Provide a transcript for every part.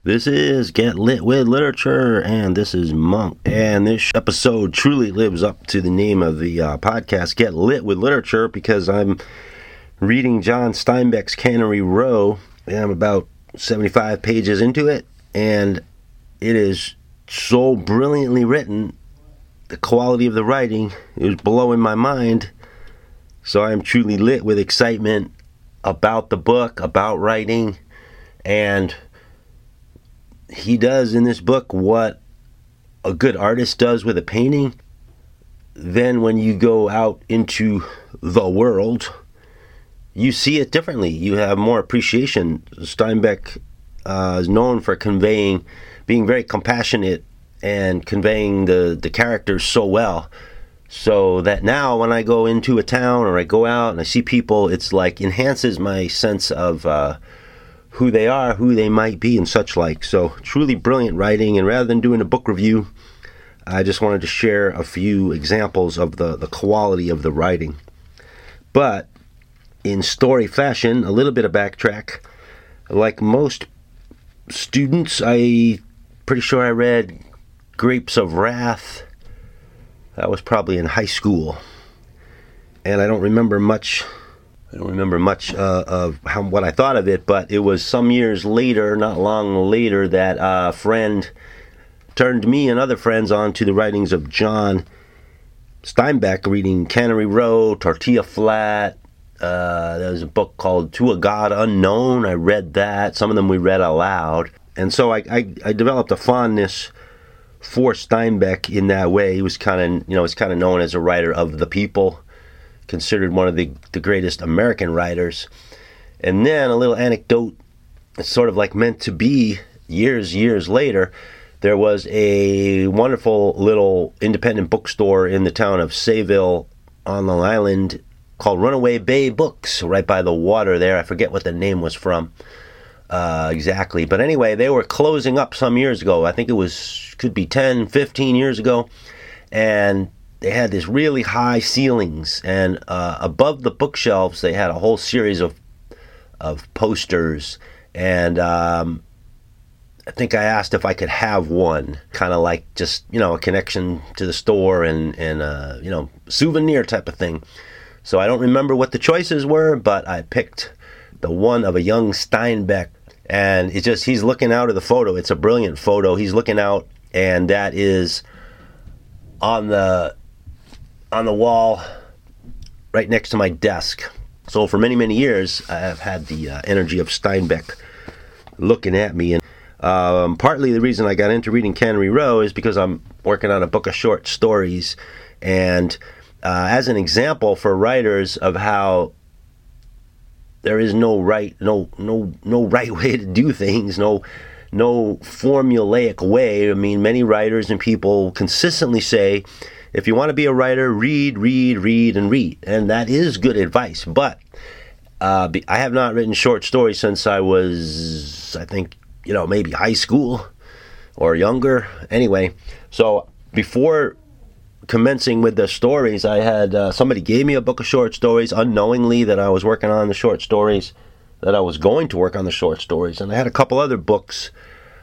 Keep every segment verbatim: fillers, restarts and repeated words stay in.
This is Get Lit with Literature, and this is Monk. And this episode truly lives up to the name of the uh, podcast, Get Lit with Literature, because I'm reading John Steinbeck's Cannery Row, and I'm about seventy-five pages into it, and it is so brilliantly written. The quality of the writing is blowing my mind, so I'm truly lit with excitement about the book, about writing, and he does in this book what a good artist does with a painting. Then when you go out into the world, you see it differently. You have more appreciation. Steinbeck uh, is known for conveying, being very compassionate and conveying the, the characters so well. So that now when I go into a town or I go out and I see people, it's like enhances my sense of uh, who they are, who they might be, and such like. So truly brilliant writing, and rather than doing a book review, I just wanted to share a few examples of the, the quality of the writing. But in story fashion, a little bit of backtrack. Like most students, I pretty sure I read Grapes of Wrath. That was probably in high school. And I don't remember much I don't remember much uh, of how, what I thought of it, but it was some years later, not long later, that a friend turned me and other friends on to the writings of John Steinbeck, reading Cannery Row, Tortilla Flat. Uh, there was a book called To a God Unknown. I read that. Some of them we read aloud. And so I, I, I developed a fondness for Steinbeck in that way. He was kind of, you know, he's kind of known as a writer of the people, considered one of the, the greatest American writers. And then a little anecdote, it's sort of like meant to be, years, years later, there was a wonderful little independent bookstore in the town of Sayville on Long Island called Runaway Bay Books, right by the water there. I forget what the name was from uh, exactly. But anyway, they were closing up some years ago. I think it was, could be ten, fifteen years ago. And they had this really high ceilings, and uh, above the bookshelves they had a whole series of of posters, and um, I think I asked if I could have one, kind of like just, you know, a connection to the store and, and uh, you know, souvenir type of thing. So I don't remember what the choices were, but I picked the one of a young Steinbeck, and it's just, he's looking out of the photo. It's a brilliant photo. He's looking out, and that is on the on the wall right next to my desk. So for many, many years, I have had the uh, energy of Steinbeck looking at me. And um, partly the reason I got into reading Cannery Row is because I'm working on a book of short stories. And uh, as an example for writers of how there is no right, no, no, no right way to do things, no, no formulaic way. I mean, many writers and people consistently say, if you want to be a writer, read, read, read, and read. And that is good advice. But uh, I have not written short stories since I was, I think, you know, maybe high school or younger. Anyway, so before commencing with the stories, I had, uh, somebody gave me a book of short stories unknowingly that I was working on the short stories, that I was going to work on the short stories. And I had a couple other books.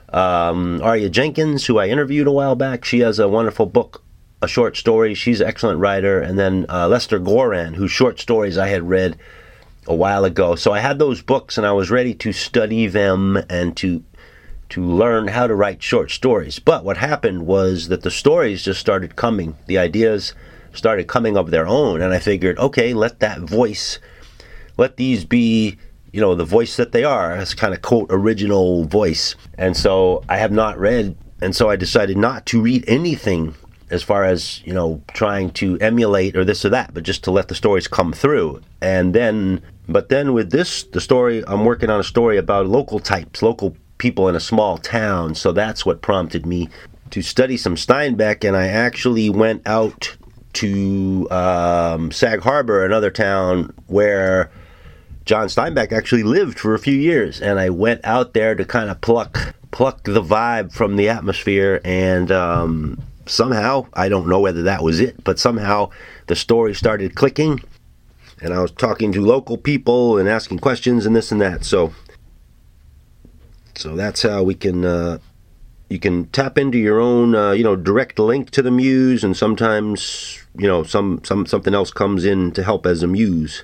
Um, Aria Jenkins, who I interviewed a while back, she has a wonderful book, a short story. She's an excellent writer. And then uh, Lester Goran, whose short stories I had read a while ago. So I had those books, and I was ready to study them and to to learn how to write short stories. But what happened was that the stories just started coming. The ideas started coming of their own. And I figured, okay, let that voice, let these be, you know, the voice that they are, as kind of quote original voice. And so I have not read, and so I decided not to read anything as far as, you know, trying to emulate or this or that, but just to let the stories come through. And then, but then with this, the story, I'm working on a story about local types, local people in a small town. So that's what prompted me to study some Steinbeck. And I actually went out to um, Sag Harbor, another town where John Steinbeck actually lived for a few years. And I went out there to kind of pluck, pluck the vibe from the atmosphere, and um, somehow, I don't know whether that was it, but somehow the story started clicking, and I was talking to local people and asking questions and this and that. So So that's how we can uh, you can tap into your own uh, you know direct link to the muse, and sometimes you know some some something else comes in to help as a muse.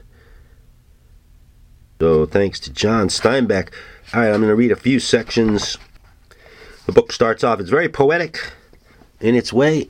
So thanks to John Steinbeck. All right, I'm going to read a few sections. The book starts off. It's very poetic in its way.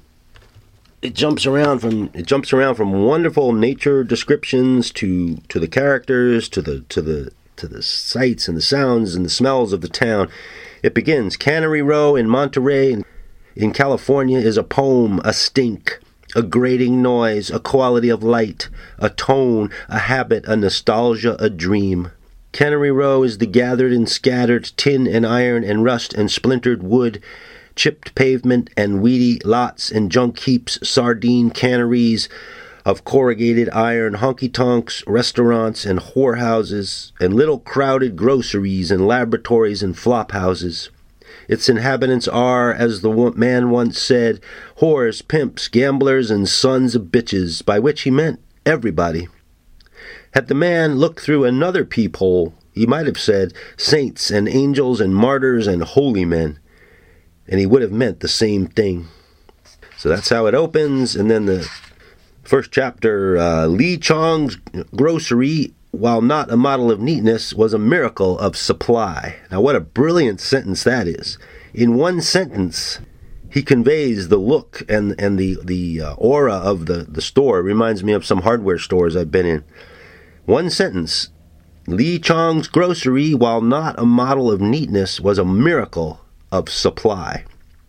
It jumps around from it jumps around from wonderful nature descriptions to to the characters, to the to the to the sights and the sounds and the smells of the town. It begins. Cannery Row in Monterey, in California, is a poem, a stink, a grating noise, a quality of light, a tone, a habit, a nostalgia, a dream. Cannery Row is the gathered and scattered tin and iron and rust and splintered wood, chipped pavement and weedy lots and junk heaps, sardine canneries of corrugated iron, honky-tonks, restaurants and whorehouses, and little crowded groceries and laboratories and flop houses. Its inhabitants are, as the man once said, whores, pimps, gamblers, and sons of bitches, by which he meant everybody. Had the man looked through another peephole, he might have said saints and angels and martyrs and holy men, and he would have meant the same thing. So that's how it opens, and then the first chapter, uh, Lee Chong's grocery, while not a model of neatness, was a miracle of supply. Now what a brilliant sentence that is. In one sentence, he conveys the look and, and the, the uh, aura of the, the store. It reminds me of some hardware stores I've been in. One sentence, Lee Chong's grocery, while not a model of neatness, was a miracle of supply.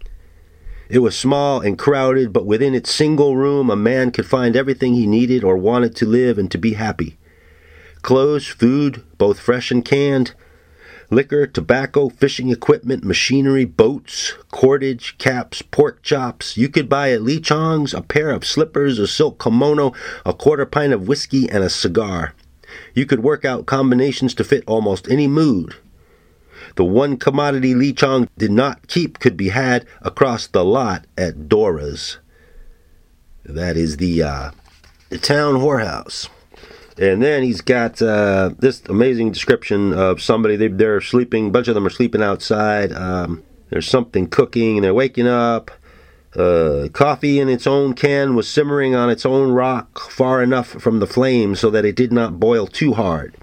It was small and crowded, but within its single room a man could find everything he needed or wanted to live and to be happy. Clothes, food, both fresh and canned, liquor, tobacco, fishing equipment, machinery, boats, cordage, caps, pork chops. You could buy at Lee Chong's a pair of slippers, a silk kimono, a quarter pint of whiskey, and a cigar. You could work out combinations to fit almost any mood. The one commodity Lee Chong did not keep could be had across the lot at Dora's. That is the, uh, the town whorehouse. And then he's got uh, this amazing description of somebody. They, they're sleeping, a bunch of them are sleeping outside. Um, there's something cooking, and they're waking up. Uh, coffee in its own can was simmering on its own rock far enough from the flame so that it did not boil too hard.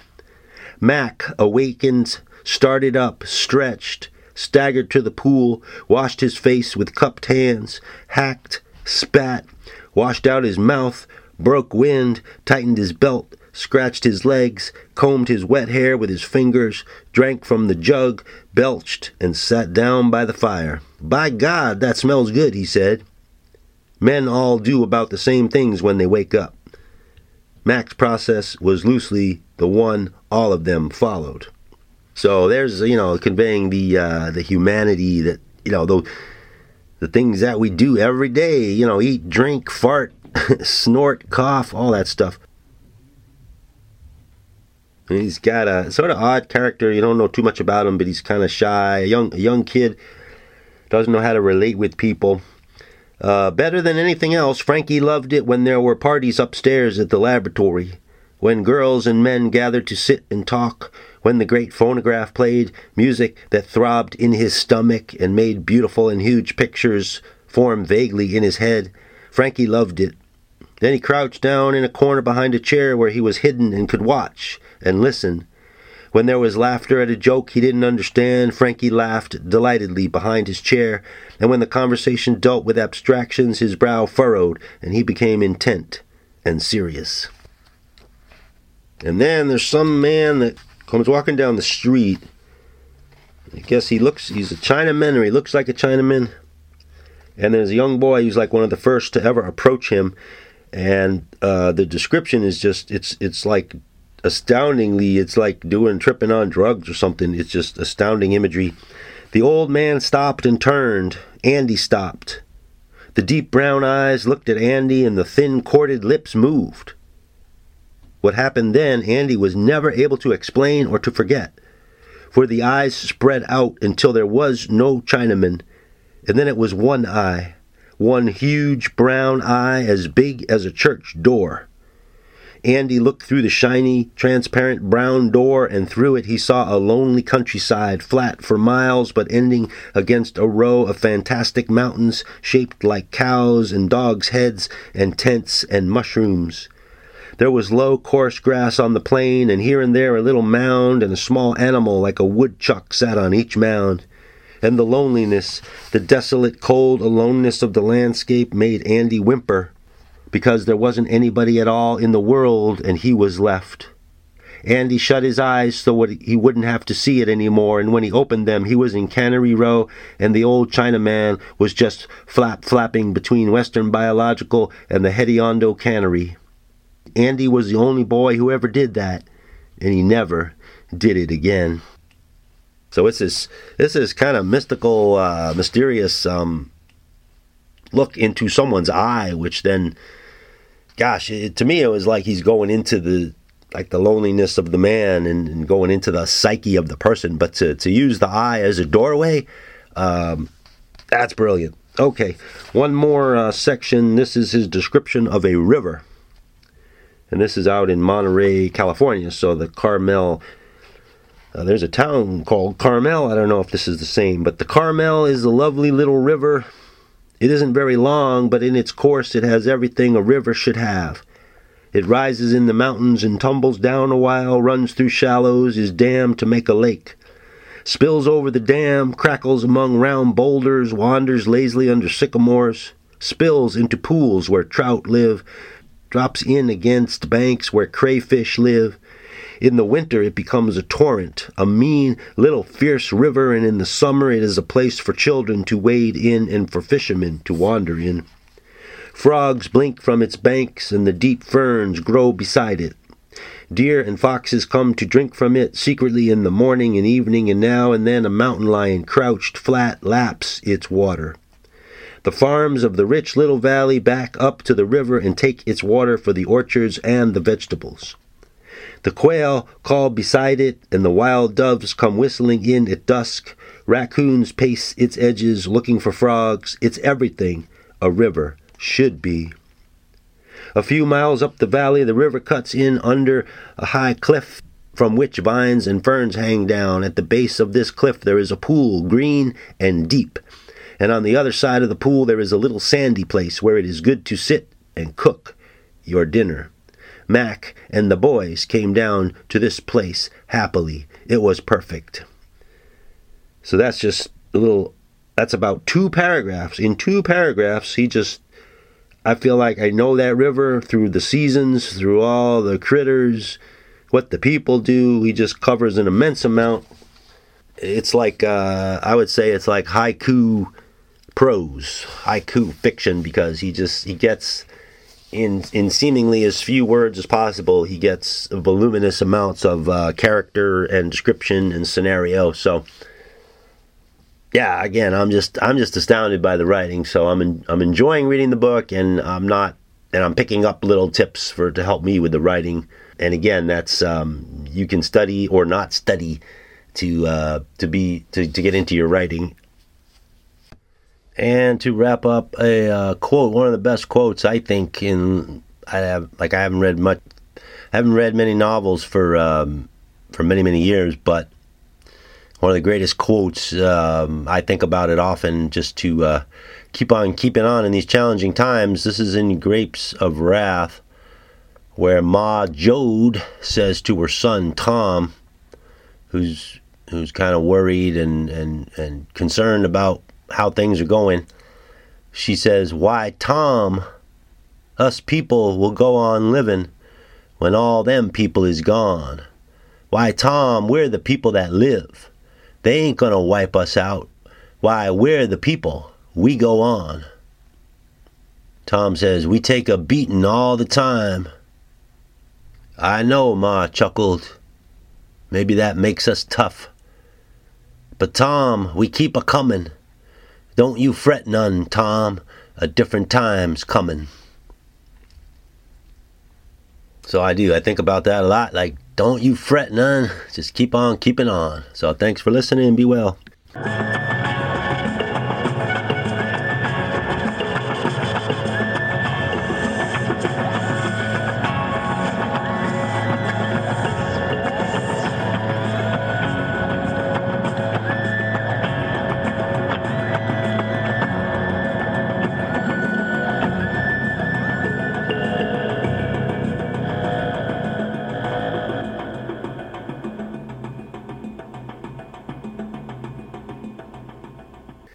Mac awakened, started up, stretched, staggered to the pool, washed his face with cupped hands, hacked, spat, washed out his mouth, broke wind, tightened his belt, scratched his legs, combed his wet hair with his fingers, drank from the jug, belched, and sat down by the fire. "By God, that smells good," he said. Men all do about the same things when they wake up. Mac's process was loosely the one all of them followed. So there's, you know, conveying the uh, the humanity that, you know, the, the things that we do every day, you know, eat, drink, fart, snort, cough, all that stuff. And he's got a sort of odd character. You don't know too much about him, but he's kind of shy. A young, a young kid, doesn't know how to relate with people. Uh, better than anything else, Frankie loved it when there were parties upstairs at the laboratory, when girls and men gathered to sit and talk, when the great phonograph played music that throbbed in his stomach and made beautiful and huge pictures form vaguely in his head. Frankie loved it. Then he crouched down in a corner behind a chair where he was hidden and could watch and listen. When there was laughter at a joke he didn't understand, Frankie laughed delightedly behind his chair, and when the conversation dealt with abstractions, his brow furrowed, and he became intent and serious. And then there's some man that comes walking down the street. I guess he looks, he's a Chinaman, or he looks like a Chinaman. And there's a young boy who's like one of the first to ever approach him. And uh, the description is just, it's it's like astoundingly, it's like doing, tripping on drugs or something. It's just astounding imagery. The old man stopped and turned. Andy stopped. The deep brown eyes looked at Andy, and the thin corded lips moved. What happened then, Andy was never able to explain or to forget, for the eyes spread out until there was no Chinaman, and then it was one eye, one huge brown eye as big as a church door. Andy looked through the shiny, transparent brown door, and through it he saw a lonely countryside, flat for miles, but ending against a row of fantastic mountains shaped like cows' and dogs' heads and tents and mushrooms. There was low, coarse grass on the plain, and here and there a little mound, and a small animal like a woodchuck sat on each mound. And the loneliness, the desolate, cold aloneness of the landscape made Andy whimper, because there wasn't anybody at all in the world, and he was left. Andy shut his eyes so he wouldn't have to see it anymore, and when he opened them, he was in Cannery Row, and the old Chinaman was just flap-flapping between Western Biological and the Hediondo Cannery. Andy was the only boy who ever did that, and he never did it again. So it's this, this is kind of mystical, uh, mysterious um, look into someone's eye, which then, gosh, it, to me it was like he's going into the like the loneliness of the man and, and going into the psyche of the person. But to, to use the eye as a doorway, um, that's brilliant. Okay, one more uh, section. This is his description of a river. And this is out in Monterey, California. So the Carmel, uh, there's a town called Carmel. I don't know if this is the same, but the Carmel is a lovely little river. It isn't very long, but in its course it has everything a river should have. It rises in the mountains and tumbles down a while, runs through shallows, is dammed to make a lake, spills over the dam, crackles among round boulders, wanders lazily under sycamores, spills into pools where trout live, drops in against banks where crayfish live. In the winter it becomes a torrent, a mean little fierce river, and in the summer it is a place for children to wade in and for fishermen to wander in. Frogs blink from its banks, and the deep ferns grow beside it. Deer and foxes come to drink from it secretly in the morning and evening, and now and then a mountain lion crouched flat laps its water. The farms of the rich little valley back up to the river and take its water for the orchards and the vegetables. The quail call beside it, and the wild doves come whistling in at dusk. Raccoons pace its edges looking for frogs. It's everything a river should be. A few miles up the valley, the river cuts in under a high cliff from which vines and ferns hang down. At the base of this cliff there is a pool, green and deep. And on the other side of the pool there is a little sandy place where it is good to sit and cook your dinner. Mac and the boys came down to this place happily. It was perfect. So that's just a little, that's about two paragraphs. In two paragraphs, he just, I feel like I know that river through the seasons, through all the critters, what the people do. He just covers an immense amount. It's like, uh, I would say it's like haiku prose, haiku fiction, because he just, he gets, in in seemingly as few words as possible, he gets voluminous amounts of uh, character and description and scenario. So, yeah, again, I'm just I'm just astounded by the writing. So I'm in, I'm enjoying reading the book, and I'm not, and I'm picking up little tips for to help me with the writing. And again, that's um, you can study or not study to uh, to be to, to get into your writing. And to wrap up, a uh, quote, one of the best quotes I think in I have like I haven't read much, I haven't read many novels for um, for many many years, but one of the greatest quotes. Um, I think about it often, just to uh, keep on keeping on in these challenging times. This is in Grapes of Wrath, where Ma Jode says to her son Tom, who's who's kind of worried and and and concerned about how things are going. She says, "Why, Tom, us people will go on living when all them people is gone. Why, Tom, we're the people that live. They ain't gonna wipe us out. Why, we're the people. We go on." Tom says, "We take a beating all the time." "I know," Ma chuckled. "Maybe that makes us tough. But Tom, we keep a comin'. Don't you fret none, Tom. A different time's coming." So I do. I think about that a lot. Like, don't you fret none. Just keep on keeping on. So thanks for listening and be well.